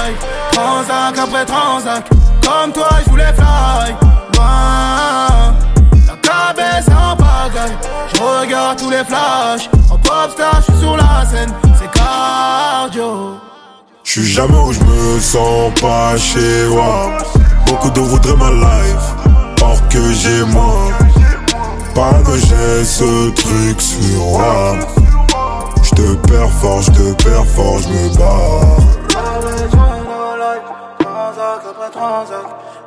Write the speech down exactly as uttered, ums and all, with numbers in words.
life. Transac après transac, comme toi je voulais fly. Loin, la cabesse en pagaille. Je regarde tous les flashs. En popstar, je suis sur la scène. C'est cardio. J'suis jamais où j'me sens pas chez moi. Beaucoup de voudraient ma life, or que j'ai moi. Pas que j'ai ce truc sur moi. J'te perds fort, j'te perds fort, j'me bats.